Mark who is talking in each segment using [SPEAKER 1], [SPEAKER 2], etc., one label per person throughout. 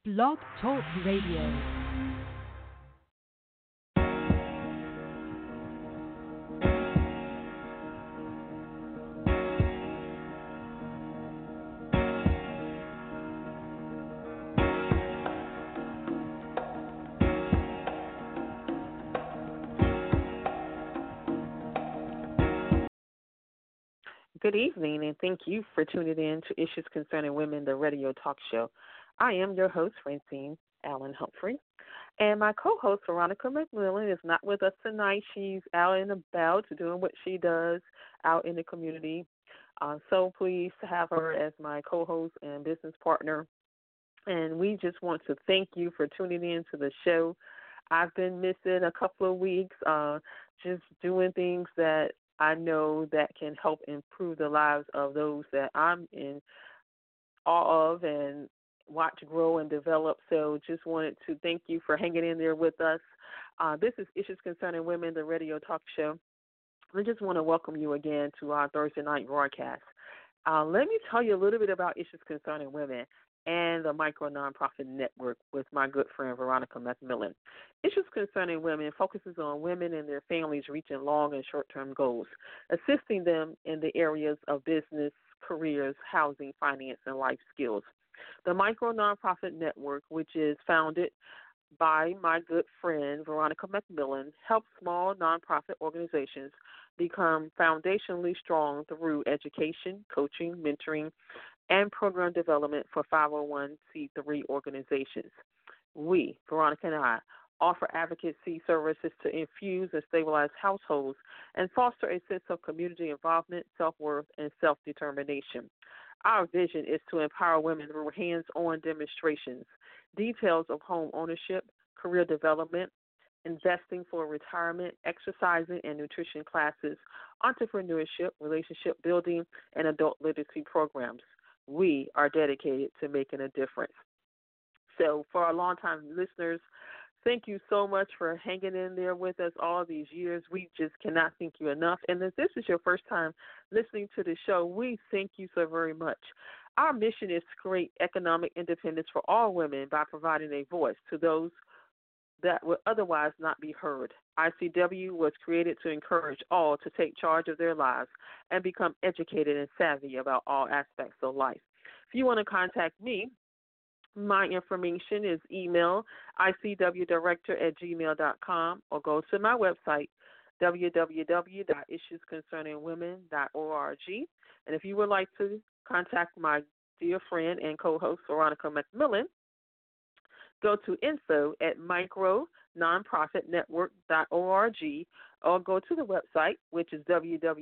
[SPEAKER 1] Blog Talk Radio.
[SPEAKER 2] Good evening, and thank you for tuning in to Issues Concerning Women, the radio talk show. I am your host, Francine Allen Humphrey, and my co-host, Veronica McMillan, is not with us tonight. She's out and about doing what she does out in the community. So pleased to have her as my co-host and business partner. And we just want to thank you for tuning in to the show. I've been missing a couple of weeks, just doing things that I know that can help improve the lives of those that I'm in awe of and watch grow and develop. So just wanted to thank you for hanging in there with us. This is Issues Concerning Women, the radio talk show. We just want to welcome you again to our Thursday night broadcast. Let me tell you a little bit about Issues Concerning Women and the Micro Nonprofit Network with my good friend Veronica McMillan. Issues Concerning Women focuses on women and their families reaching long and short-term goals, assisting them in the areas of business, careers, housing, finance, and life skills. The Micro Nonprofit Network, which is founded by my good friend Veronica McMillan, helps small nonprofit organizations become foundationally strong through education, coaching, mentoring, and program development for 501c3 organizations. We, Veronica and I, offer advocacy services to infuse and stabilize households and foster a sense of community involvement, self-worth, and self-determination. Our vision is to empower women through hands-on demonstrations, details of home ownership, career development, investing for retirement, exercising and nutrition classes, entrepreneurship, relationship building, and adult literacy programs. We are dedicated to making a difference. So for our longtime listeners, thank you so much for hanging in there with us all these years. We just cannot thank you enough. And if this is your first time listening to the show, we thank you so very much. Our mission is to create economic independence for all women by providing a voice to those that would otherwise not be heard. ICW was created to encourage all to take charge of their lives and become educated and savvy about all aspects of life. If you want to contact me, my information is email icwdirector@gmail.com or go to my website, www.issuesconcerningwomen.org. And if you would like to contact my dear friend and co-host, Veronica McMillan, go to info@micrononprofitnetwork.org or go to the website, which is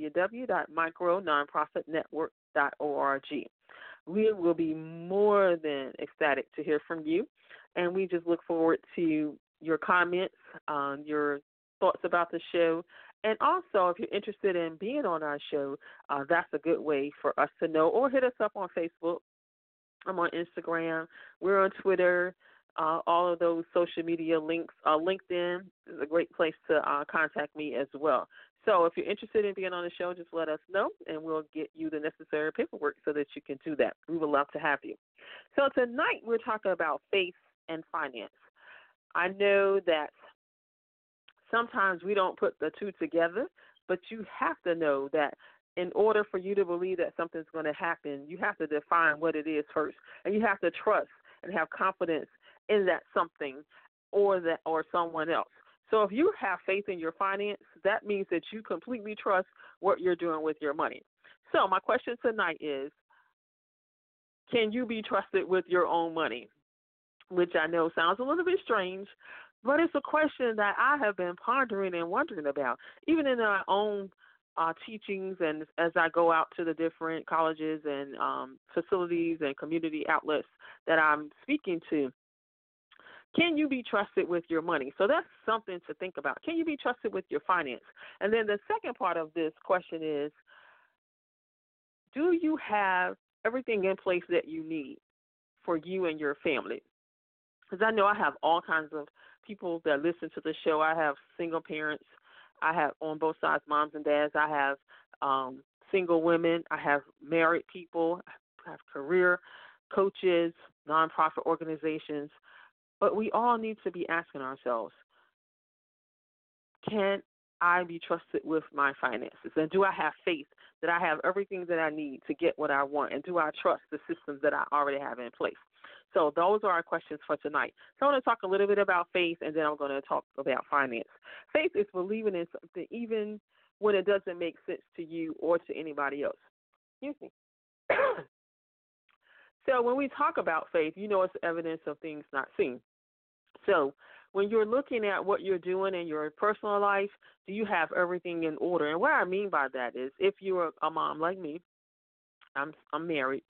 [SPEAKER 2] www.micrononprofitnetwork.org. We will be more than ecstatic to hear from you, and we just look forward to your comments, your thoughts about the show, and also if you're interested in being on our show, that's a good way for us to know, or hit us up on Facebook. I'm on Instagram. We're on Twitter. All of those social media links. LinkedIn is a great place to contact me as well. So if you're interested in being on the show, just let us know, and we'll get you the necessary paperwork so that you can do that. We would love to have you. So tonight we're talking about faith and finance. I know that sometimes we don't put the two together, but you have to know that in order for you to believe that something's going to happen, you have to define what it is first, and you have to trust and have confidence in that something or someone else. So if you have faith in your finance, that means that you completely trust what you're doing with your money. So my question tonight is, can you be trusted with your own money? Which I know sounds a little bit strange, but it's a question that I have been pondering and wondering about, even in my own teachings and as I go out to the different colleges and facilities and community outlets that I'm speaking to. Can you be trusted with your money? So that's something to think about. Can you be trusted with your finance? And then the second part of this question is, do you have everything in place that you need for you and your family? Because I know I have all kinds of people that listen to the show. I have single parents. I have on both sides, moms and dads. I have single women. I have married people. I have career coaches, nonprofit organizations, but we all need to be asking ourselves, can I be trusted with my finances? And do I have faith that I have everything that I need to get what I want? And do I trust the systems that I already have in place? So those are our questions for tonight. So I'm going to talk a little bit about faith, and then I'm going to talk about finance. Faith is believing in something even when it doesn't make sense to you or to anybody else. Excuse me. So when we talk about faith, it's evidence of things not seen. So when you're looking at what you're doing in your personal life, do you have everything in order? And what I mean by that is, if you're a mom like me, I'm married,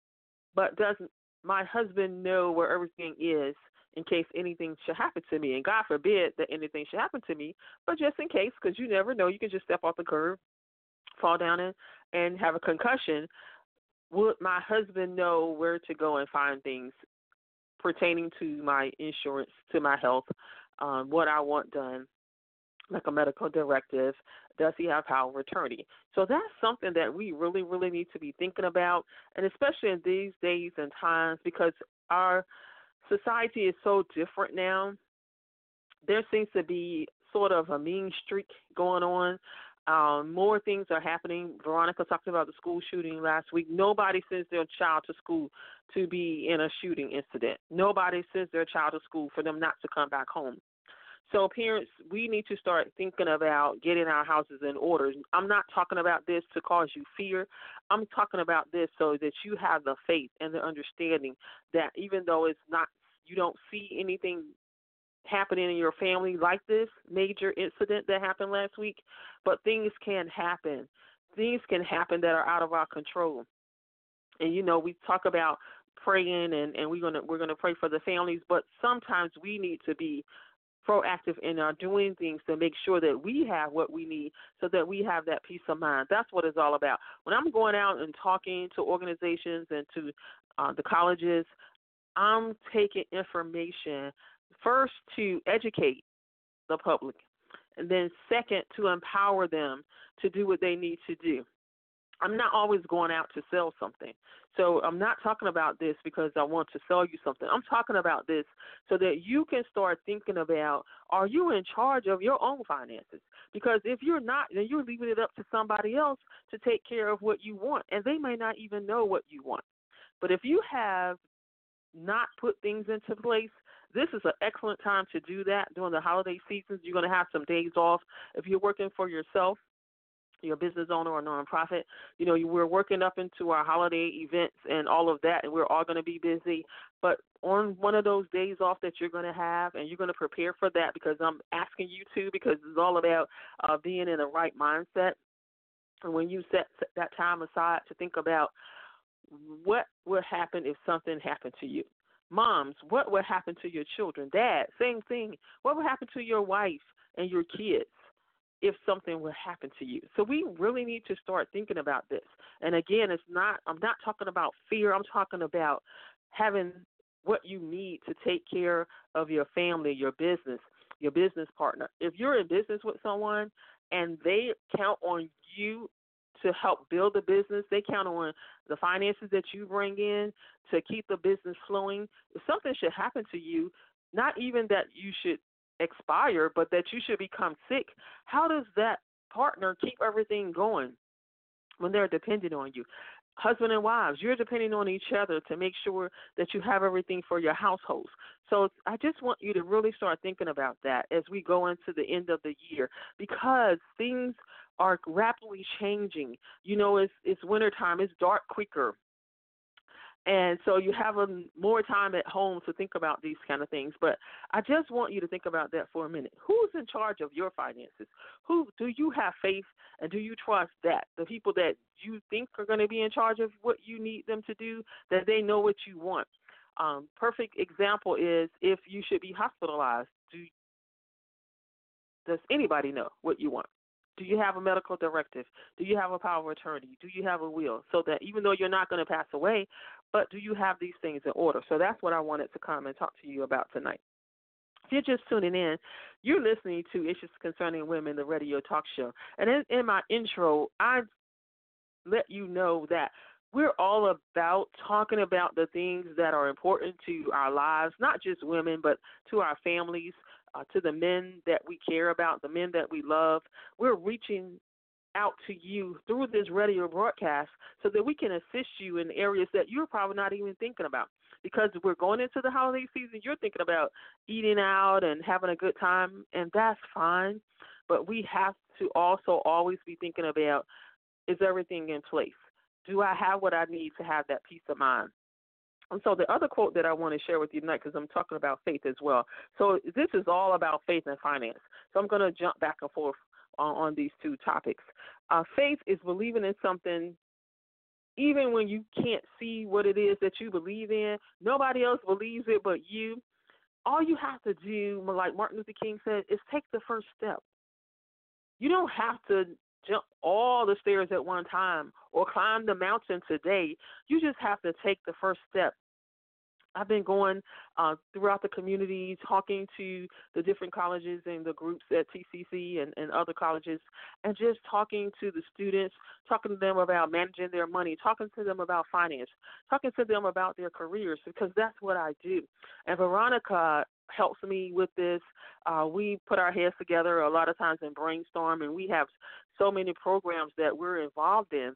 [SPEAKER 2] but doesn't my husband know where everything is in case anything should happen to me? And God forbid that anything should happen to me, but just in case, because you never know, you can just step off the curb, fall down and have a concussion. Would my husband know where to go and find things pertaining to my insurance, to my health, what I want done, like a medical directive? Does he have power of attorney? So that's something that we really, really need to be thinking about, and especially in these days and times, because our society is so different now. There seems to be sort of a mean streak going on. More things are happening. Veronica talked about the school shooting last week. Nobody sends their child to school to be in a shooting incident. Nobody sends their child to school for them not to come back home. So parents, we need to start thinking about getting our houses in order. I'm not talking about this to cause you fear. I'm talking about this so that you have the faith and the understanding that even though it's not, you don't see anything happening in your family like this major incident that happened last week, but things can happen. Things can happen that are out of our control. And we talk about praying, and we're gonna pray for the families, but sometimes we need to be proactive in our doing things to make sure that we have what we need so that we have that peace of mind. That's what it's all about. When I'm going out and talking to organizations and to the colleges, I'm taking information first to educate the public, and then second to empower them to do what they need to do. I'm not always going out to sell something. So I'm not talking about this because I want to sell you something. I'm talking about this so that you can start thinking about, are you in charge of your own finances? Because if you're not, then you're leaving it up to somebody else to take care of what you want, and they may not even know what you want. But if you have not put things into place, this is an excellent time to do that. During the holiday seasons, you're going to have some days off. If you're working for yourself, you're a business owner or nonprofit, we're working up into our holiday events and all of that, and we're all going to be busy. But on one of those days off that you're going to have, and you're going to prepare for that, because I'm asking you to, because it's all about being in the right mindset. And when you set that time aside to think about what would happen if something happened to you. Moms, what would happen to your children? Dad, same thing. What would happen to your wife and your kids if something would happen to you? So we really need to start thinking about this. And again, I'm not talking about fear. I'm talking about having what you need to take care of your family, your business partner. If you're in business with someone and they count on you to help build the business, they count on the finances that you bring in to keep the business flowing. If something should happen to you, not even that you should expire, but that you should become sick, how does that partner keep everything going when they're dependent on you? Husband and wives, you're depending on each other to make sure that you have everything for your households. So I just want you to really start thinking about that as we go into the end of the year, because things are rapidly changing. It's wintertime. It's dark quicker. And so you have more time at home to think about these kind of things. But I just want you to think about that for a minute. Who's in charge of your finances? Who do you have faith, and do you trust that the people that you think are going to be in charge of what you need them to do, that they know what you want? Perfect example is if you should be hospitalized. Does anybody know what you want? Do you have a medical directive? Do you have a power of attorney? Do you have a will? So that even though you're not going to pass away, but do you have these things in order? So that's what I wanted to come and talk to you about tonight. If you're just tuning in, you're listening to Issues Concerning Women, the radio talk show. And in my intro, I let you know that we're all about talking about the things that are important to our lives, not just women, but to our families, to the men that we care about, the men that we love. We're reaching out to you through this radio broadcast so that we can assist you in areas that you're probably not even thinking about. Because we're going into the holiday season, you're thinking about eating out and having a good time, and that's fine. But we have to also always be thinking about, is everything in place? Do I have what I need to have that peace of mind? And so the other quote that I want to share with you tonight, because I'm talking about faith as well. So this is all about faith and finance. So I'm going to jump back and forth on these two topics. Faith is believing in something even when you can't see what it is that you believe in. Nobody else believes it but you. All you have to do, like Martin Luther King said, is take the first step. You don't have to jump all the stairs at one time or climb the mountain today. You just have to take the first step. I've been going throughout the community, talking to the different colleges and the groups at TCC and other colleges, and just talking to the students, talking to them about managing their money, talking to them about finance, talking to them about their careers, because that's what I do. And Veronica helps me with this. We put our heads together a lot of times and brainstorm, and we have so many programs that we're involved in.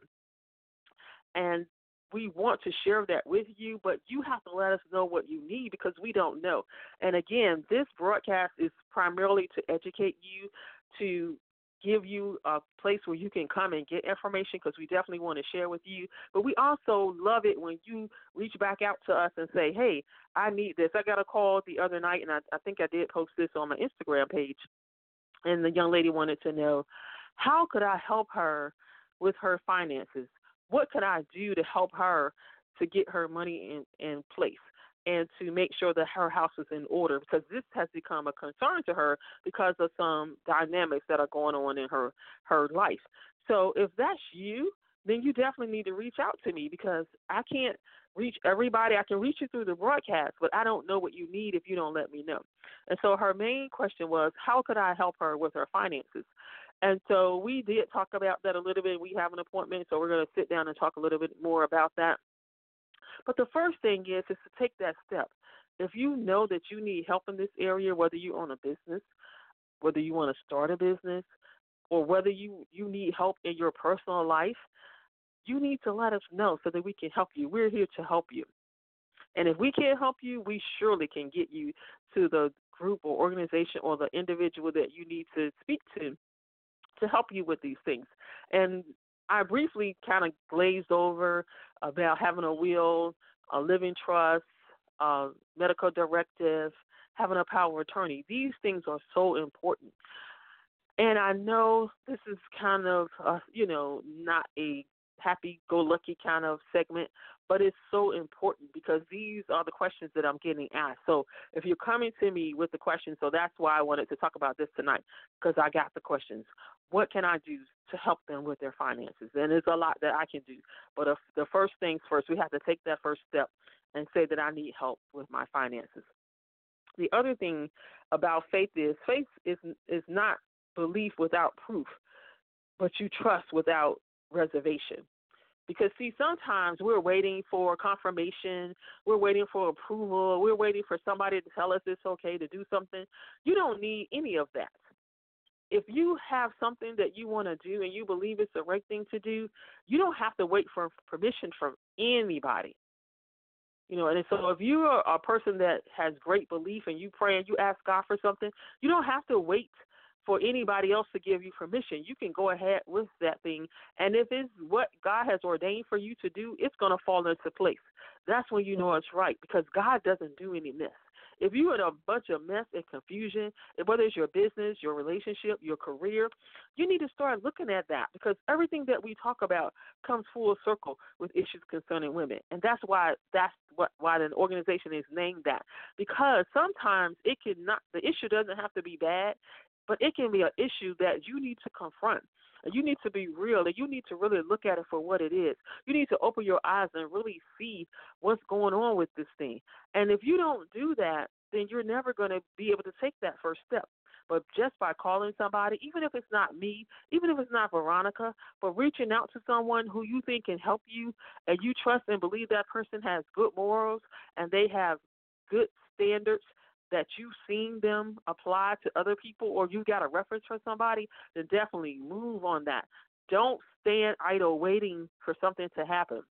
[SPEAKER 2] And we want to share that with you, but you have to let us know what you need because we don't know. And again, this broadcast is primarily to educate you, to give you a place where you can come and get information because we definitely want to share with you. But we also love it when you reach back out to us and say, hey, I need this. I got a call the other night, and I think I did post this on my Instagram page, and the young lady wanted to know, how could I help her with her finances? What can I do to help her to get her money in place and to make sure that her house is in order? Because this has become a concern to her because of some dynamics that are going on in her life. So if that's you, then you definitely need to reach out to me because I can't reach everybody. I can reach you through the broadcast, but I don't know what you need if you don't let me know. And so her main question was, how could I help her with her finances? And so we did talk about that a little bit. We have an appointment, so we're going to sit down and talk a little bit more about that. But the first thing is to take that step. If you know that you need help in this area, whether you own a business, whether you want to start a business, or whether you need help in your personal life, you need to let us know so that we can help you. We're here to help you. And if we can't help you, we surely can get you to the group or organization or the individual that you need to speak to help you with these things. And I briefly kind of glazed over about having a will, a living trust, medical directive, having a power of attorney. These things are so important. And I know this is kind of, not a happy-go-lucky kind of segment, but it's so important because these are the questions that I'm getting asked. So if you're coming to me with the questions, so that's why I wanted to talk about this tonight, because I got the questions. What can I do to help them with their finances? And there's a lot that I can do. But if the first things first, we have to take that first step and say that I need help with my finances. The other thing about faith is not belief without proof, but you trust without reservation. Because, see, sometimes we're waiting for confirmation, we're waiting for approval, we're waiting for somebody to tell us it's okay to do something. You don't need any of that. If you have something that you want to do and you believe it's the right thing to do, you don't have to wait for permission from anybody. And so if you are a person that has great belief and you pray and you ask God for something, you don't have to wait for anybody else to give you permission. You can go ahead with that thing, and if it's what God has ordained for you to do, it's going to fall into place. That's when you know it's right, because God doesn't do any mess. If you're in a bunch of mess and confusion, whether it's your business, your relationship, your career, you need to start looking at that, because everything that we talk about comes full circle with issues concerning women. And that's why the organization is named that, because sometimes the issue doesn't have to be bad, but it can be an issue that you need to confront. And you need to be real, and you need to really look at it for what it is. You need to open your eyes and really see what's going on with this thing. And if you don't do that, then you're never going to be able to take that first step. But just by calling somebody, even if it's not me, even if it's not Veronica, but reaching out to someone who you think can help you and you trust and believe that person has good morals and they have good standards that you've seen them apply to other people, or you got a reference for somebody, then definitely move on that. Don't stand idle waiting for something to happen.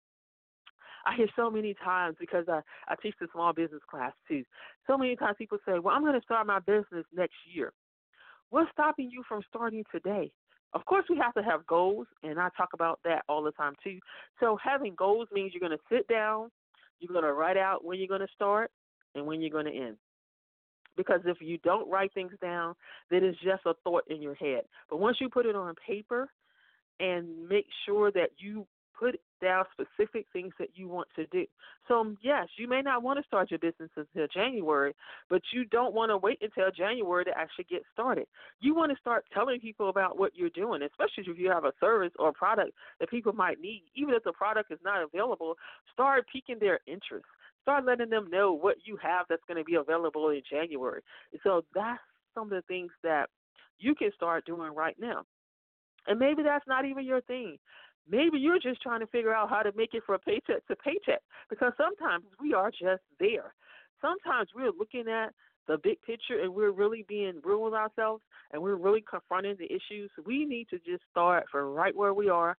[SPEAKER 2] I hear so many times, because I teach the small business class too, so many times people say, well, I'm going to start my business next year. What's stopping you from starting today? Of course, we have to have goals, and I talk about that all the time too. So having goals means you're going to sit down, you're going to write out when you're going to start and when you're going to end. Because if you don't write things down, then it's just a thought in your head. But once you put it on paper and make sure that you put down specific things that you want to do. So, yes, you may not want to start your business until January, but you don't want to wait until January to actually get started. You want to start telling people about what you're doing, especially if you have a service or a product that people might need. Even if the product is not available, start piquing their interest. Start letting them know what you have that's going to be available in January. So that's some of the things that you can start doing right now. And maybe that's not even your thing. Maybe you're just trying to figure out how to make it from paycheck to paycheck, because sometimes we are just there. Sometimes we're looking at the big picture and we're really being real with ourselves and we're really confronting the issues. We need to just start from right where we are.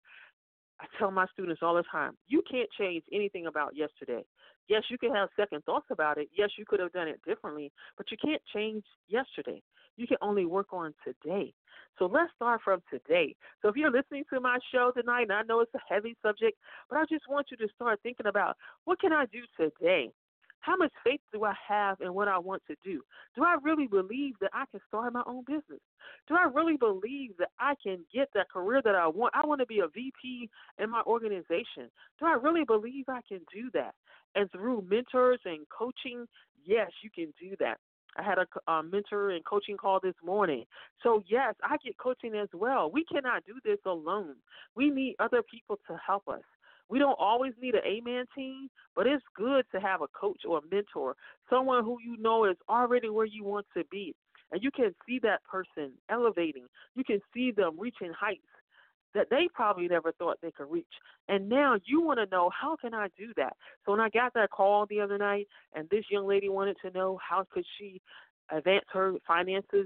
[SPEAKER 2] I tell my students all the time, you can't change anything about yesterday. Yes, you can have second thoughts about it. Yes, you could have done it differently, but you can't change yesterday. You can only work on today. So let's start from today. So if you're listening to my show tonight, and I know it's a heavy subject, but I just want you to start thinking about, what can I do today? How much faith do I have in what I want to do? Do I really believe that I can start my own business? Do I really believe that I can get that career that I want? I want to be a VP in my organization. Do I really believe I can do that? And through mentors and coaching, yes, you can do that. I had a mentor and coaching call this morning. So, yes, I get coaching as well. We cannot do this alone. We need other people to help us. We don't always need an A-man team, but it's good to have a coach or a mentor, someone who you know is already where you want to be. And you can see that person elevating. You can see them reaching heights that they probably never thought they could reach. And now you want to know, how can I do that? So when I got that call the other night, and this young lady wanted to know how could she advance her finances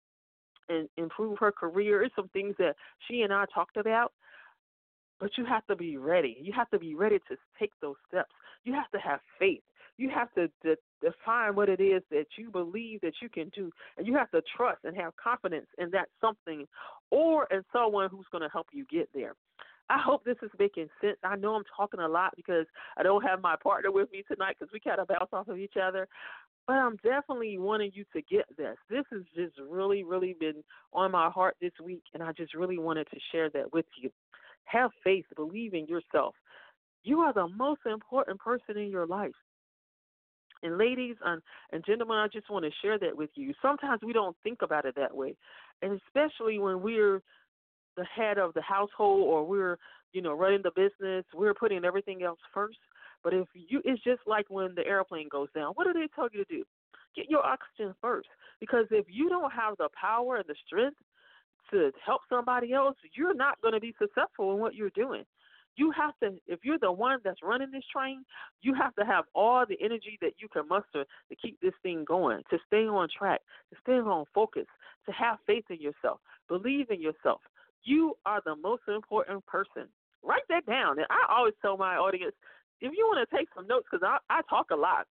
[SPEAKER 2] and improve her career, it's some things that she and I talked about. But you have to be ready. You have to be ready to take those steps. You have to have faith. You have to define what it is that you believe that you can do. And you have to trust and have confidence in that something or in someone who's going to help you get there. I hope this is making sense. I know I'm talking a lot because I don't have my partner with me tonight because we kind of bounce off of each other. But I'm definitely wanting you to get this. This has just really, really been on my heart this week, and I just really wanted to share that with you. Have faith. Believe in yourself. You are the most important person in your life. And ladies and gentlemen, I just want to share that with you. Sometimes we don't think about it that way, and especially when we're the head of the household or we're, running the business, we're putting everything else first. But it's just like when the airplane goes down. What do they tell you to do? Get your oxygen first, because if you don't have the power and the strength to help somebody else, you're not going to be successful in what you're doing. You have to, if you're the one that's running this train, you have to have all the energy that you can muster to keep this thing going, to stay on track, to stay on focus, to have faith in yourself, believe in yourself. You are the most important person. Write that down. And I always tell my audience, if you want to take some notes, because I talk a lot.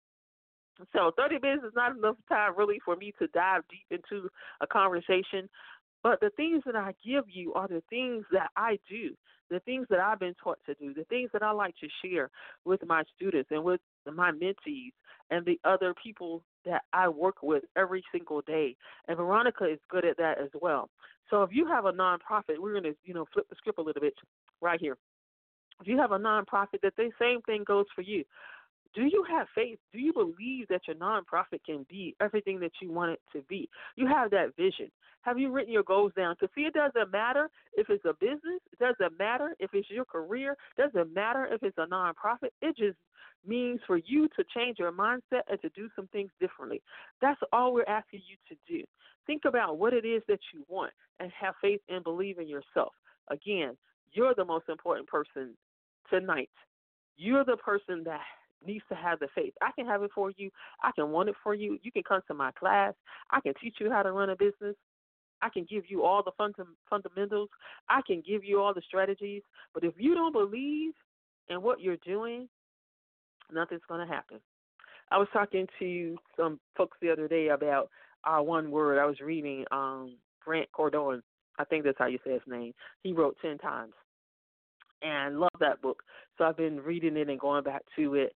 [SPEAKER 2] So 30 minutes is not enough time really for me to dive deep into a conversation. But the things that I give you are the things that I do, the things that I've been taught to do, the things that I like to share with my students and with my mentees and the other people that I work with every single day. And Veronica is good at that as well. So if you have a nonprofit, we're going to, flip the script a little bit right here. If you have a nonprofit, the same thing goes for you. Do you have faith? Do you believe that your nonprofit can be everything that you want it to be? You have that vision. Have you written your goals down? Because, see, it doesn't matter if it's a business. It doesn't matter if it's your career. It doesn't matter if it's a nonprofit. It just means for you to change your mindset and to do some things differently. That's all we're asking you to do. Think about what it is that you want and have faith and believe in yourself. Again, you're the most important person tonight. You're the person that needs to have the faith. I can have it for you. I can want it for you. You can come to my class. I can teach you how to run a business. I can give you all the fundamentals. I can give you all the strategies. But if you don't believe in what you're doing, nothing's going to happen. I was talking to some folks the other day about our one word. I was reading Grant Cardone. I think that's how you say his name. He wrote 10 times. And love that book. So I've been reading it and going back to it.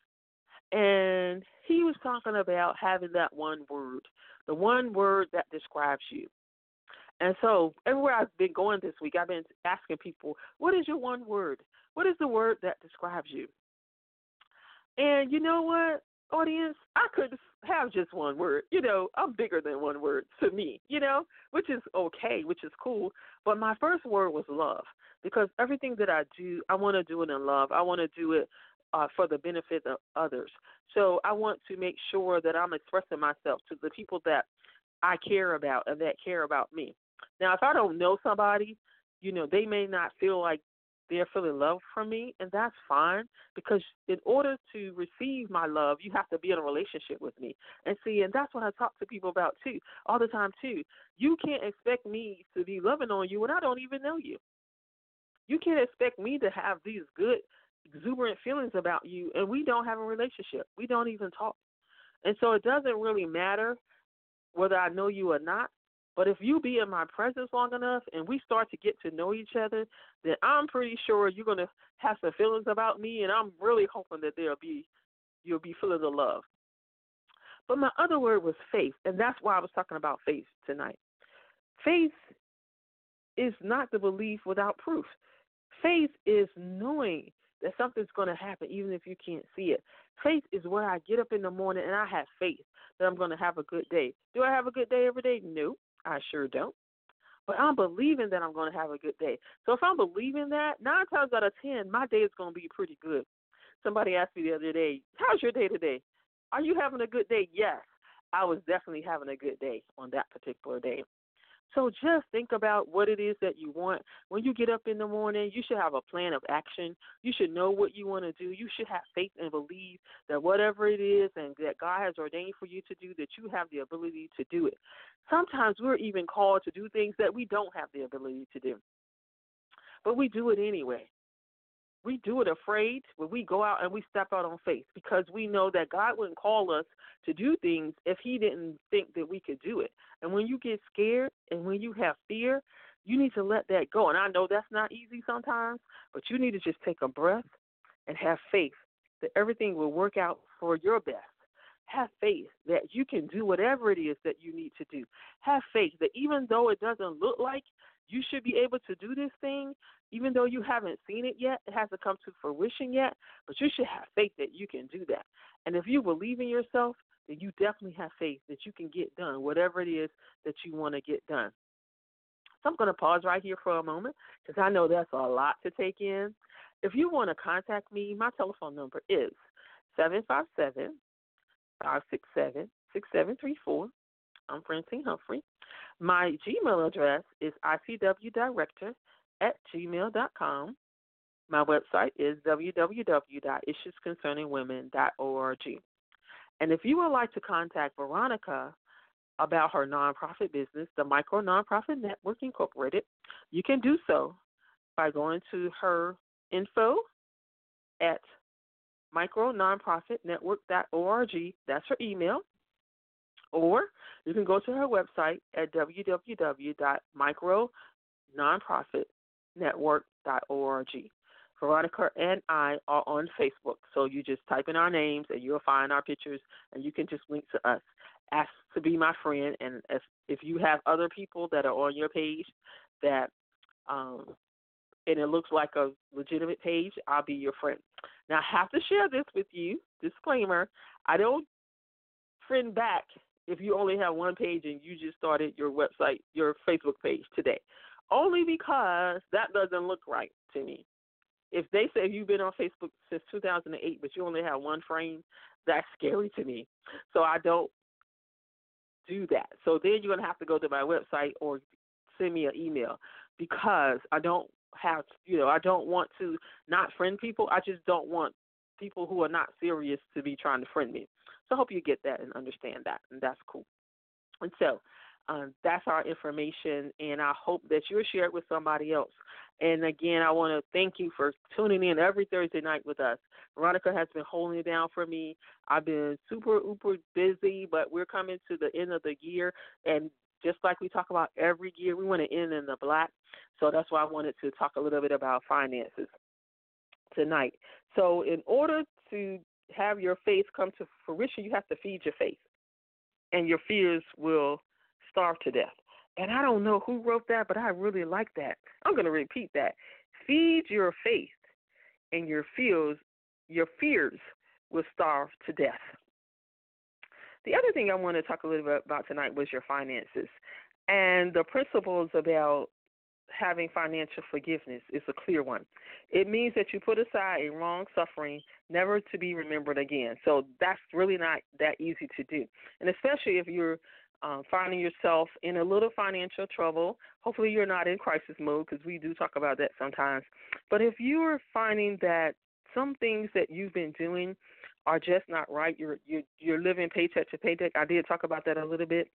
[SPEAKER 2] And he was talking about having that one word, the one word that describes you. And so everywhere I've been going this week, I've been asking people, what is your one word? What is the word that describes you? And you know what, audience? I could have just one word. You know, I'm bigger than one word to me, you know, which is okay, which is cool. But my first word was love, because everything that I do, I want to do it in love. I want to do it for the benefit of others. So I want to make sure that I'm expressing myself to the people that I care about and that care about me. Now, if I don't know somebody, you know, they may not feel like they're feeling love from me, and that's fine, because in order to receive my love, you have to be in a relationship with me. And see, and that's what I talk to people about, too, all the time, too. You can't expect me to be loving on you when I don't even know you. You can't expect me to have these good, exuberant feelings about you, and we don't have a relationship. We don't even talk. And so it doesn't really matter whether I know you or not. But if you be in my presence long enough and we start to get to know each other, then I'm pretty sure you're going to have some feelings about me, and I'm really hoping that you'll be feeling the love. But my other word was faith, and that's why I was talking about faith tonight. Faith is not the belief without proof. Faith is knowing that something's going to happen even if you can't see it. Faith is where I get up in the morning and I have faith that I'm going to have a good day. Do I have a good day every day? No, I sure don't. But I'm believing that I'm going to have a good day. So if I'm believing that, 9 times out of 10, my day is going to be pretty good. Somebody asked me the other day, how's your day today? Are you having a good day? Yes, I was definitely having a good day on that particular day. So just think about what it is that you want. When you get up in the morning, you should have a plan of action. You should know what you want to do. You should have faith and believe that whatever it is and that God has ordained for you to do, that you have the ability to do it. Sometimes we're even called to do things that we don't have the ability to do, but we do it anyway. We do it afraid when we go out and we step out on faith, because we know that God wouldn't call us to do things if he didn't think that we could do it. And when you get scared and when you have fear, you need to let that go. And I know that's not easy sometimes, but you need to just take a breath and have faith that everything will work out for your best. Have faith that you can do whatever it is that you need to do. Have faith that even though it doesn't look like you should be able to do this thing, even though you haven't seen it yet, it hasn't come to fruition yet, but you should have faith that you can do that. And if you believe in yourself, then you definitely have faith that you can get done whatever it is that you want to get done. So I'm going to pause right here for a moment, because I know that's a lot to take in. If you want to contact me, my telephone number is 757-567-6734. I'm Francine Humphrey. My Gmail address is icwdirector@gmail.com. My website is www.issuesconcerningwomen.org. And if you would like to contact Veronica about her nonprofit business, the Micro Nonprofit Network Incorporated, you can do so by going to her info at micrononprofitnetwork.org. That's her email. Or you can go to her website at www.micrononprofitnetwork.org. Veronica and I are on Facebook, so you just type in our names and you'll find our pictures, and you can just link to us. Ask to be my friend, and if you have other people that are on your page that and it looks like a legitimate page, I'll be your friend. Now, I have to share this with you. Disclaimer, I don't friend back if you only have one page and you just started your website, your Facebook page today, only because that doesn't look right to me. If they say you've been on Facebook since 2008, but you only have one friend, that's scary to me. So I don't do that. So then you're going to have to go to my website or send me an email because I don't have, I don't want to not friend people. I just don't want people who are not serious to be trying to friend me. So I hope you get that and understand that, and that's cool. And so that's our information, and I hope that you'll share it with somebody else. And again, I want to thank you for tuning in every Thursday night with us. Veronica has been holding it down for me. I've been super busy, but we're coming to the end of the year, and just like we talk about every year, we want to end in the black. So that's why I wanted to talk a little bit about finances tonight. So in order to have your faith come to fruition, you have to feed your faith, and your fears will starve to death. And I don't know who wrote that, but I really like that. I'm going to repeat that. Feed your faith, and your fears will starve to death. The other thing I want to talk a little bit about tonight was your finances, and the principles about having financial forgiveness is a clear one. It means that you put aside a wrong suffering never to be remembered again. So that's really not that easy to do. And especially if you're finding yourself in a little financial trouble, hopefully you're not in crisis mode because we do talk about that sometimes. But if you're finding that some things that you've been doing are just not right, you're living paycheck to paycheck. I did talk about that a little bit.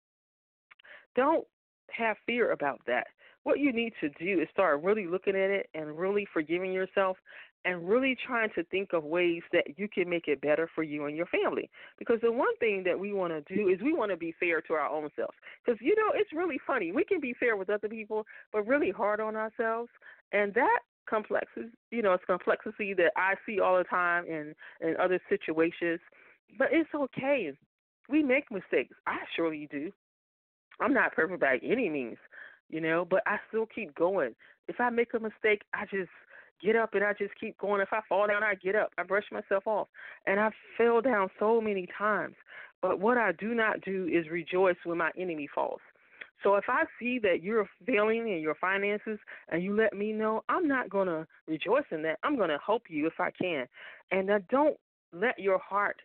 [SPEAKER 2] Don't have fear about that. What you need to do is start really looking at it and really forgiving yourself and really trying to think of ways that you can make it better for you and your family. Because the one thing that we want to do is we want to be fair to our own selves. Because, it's really funny. We can be fair with other people, but really hard on ourselves. And that it's complexity that I see all the time in other situations. But it's okay. We make mistakes. I surely do. I'm not perfect by any means, but I still keep going. If I make a mistake, I just get up and I just keep going. If I fall down, I get up. I brush myself off. And I fell down so many times. But what I do not do is rejoice when my enemy falls. So if I see that you're failing in your finances and you let me know, I'm not going to rejoice in that. I'm going to help you if I can. And don't let your heart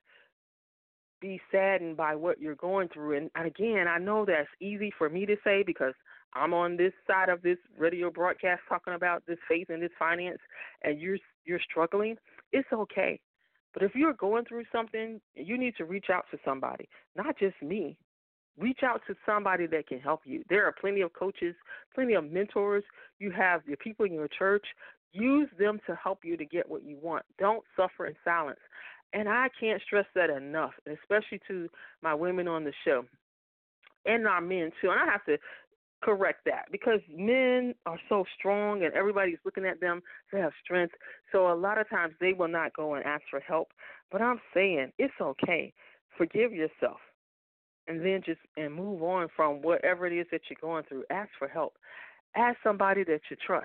[SPEAKER 2] be saddened by what you're going through. And again, I know that's easy for me to say because I'm on this side of this radio broadcast talking about this faith and this finance, and you're struggling. It's okay. But if you're going through something, you need to reach out to somebody, not just me. Reach out to somebody that can help you. There are plenty of coaches, plenty of mentors. You have your people in your church. Use them to help you to get what you want. Don't suffer in silence. And I can't stress that enough, especially to my women on the show and our men, too. And I have to correct that because men are so strong and everybody's looking at them to have strength. So a lot of times they will not go and ask for help. But I'm saying it's okay. Forgive yourself and then and move on from whatever it is that you're going through. Ask for help. Ask somebody that you trust.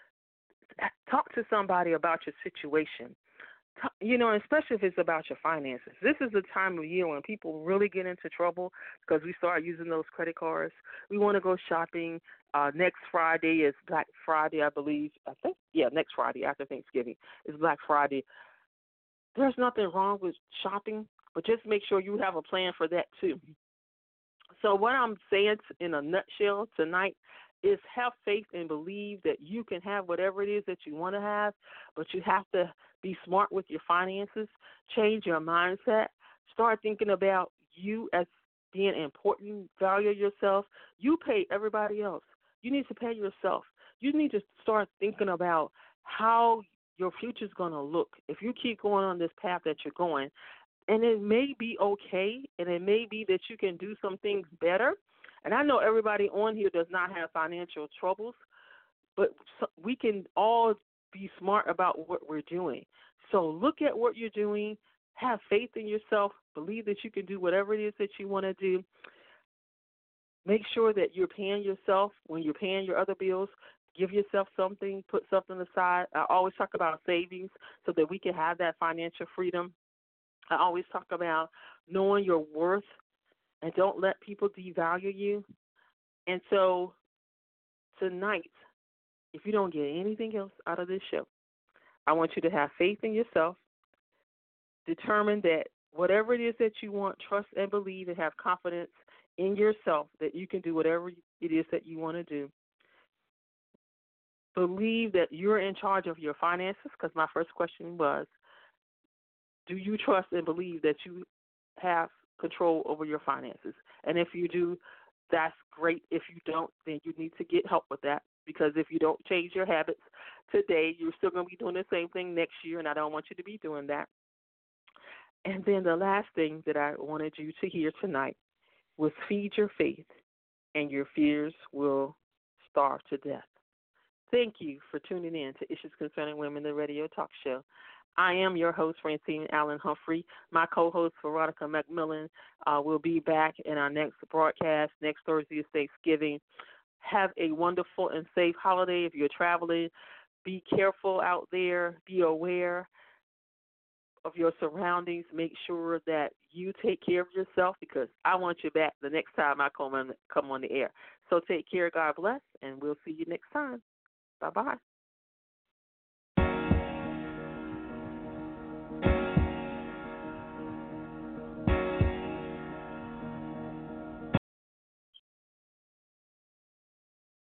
[SPEAKER 2] Talk to somebody about your situation. Especially if it's about your finances. This is the time of year when people really get into trouble because we start using those credit cards. We want to go shopping. Next Friday is Black Friday, I believe. Next Friday after Thanksgiving is Black Friday. There's nothing wrong with shopping, but just make sure you have a plan for that too. So what I'm saying in a nutshell tonight is have faith and believe that you can have whatever it is that you want to have, but you have to be smart with your finances, change your mindset, start thinking about you as being important, value yourself. You pay everybody else. You need to pay yourself. You need to start thinking about how your future is going to look if you keep going on this path that you're going. And it may be okay, and it may be that you can do some things better. And I know everybody on here does not have financial troubles, but we can all be smart about what we're doing. So look at what you're doing, have faith in yourself, believe that you can do whatever it is that you want to do. Make sure that you're paying yourself when you're paying your other bills. Give yourself something, put something aside. I always talk about savings so that we can have that financial freedom. I always talk about knowing your worth and don't let people devalue you. And so tonight, if you don't get anything else out of this show, I want you to have faith in yourself, determine that whatever it is that you want, trust and believe and have confidence in yourself that you can do whatever it is that you want to do. Believe that you're in charge of your finances, because my first question was, do you trust and believe that you have control over your finances? And if you do, that's great. If you don't, then you need to get help with that, because if you don't change your habits today, you're still going to be doing the same thing next year, and I don't want you to be doing that. And then the last thing that I wanted you to hear tonight was feed your faith, and your fears will starve to death. Thank you for tuning in to Issues Concerning Women, the radio talk show. I am your host, Francine Allen Humphrey. My co-host, Veronica McMillan, will be back in our next broadcast. Next Thursday is Thanksgiving. Have a wonderful and safe holiday if you're traveling. Be careful out there. Be aware of your surroundings. Make sure that you take care of yourself, because I want you back the next time I come on the air. So take care. God bless, and we'll see you next time. Bye-bye.